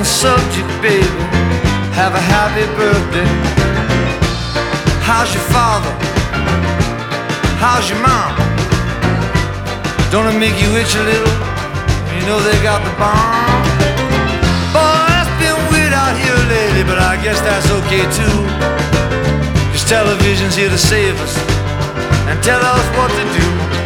subject, baby. Have a happy birthday. How's your father? How's your mom? Don't it make you itch a little? You know they got the bomb. Boy, it's been weird out here lately, but I guess that's okay too. 'Cause television's here to save us and tell us what to do.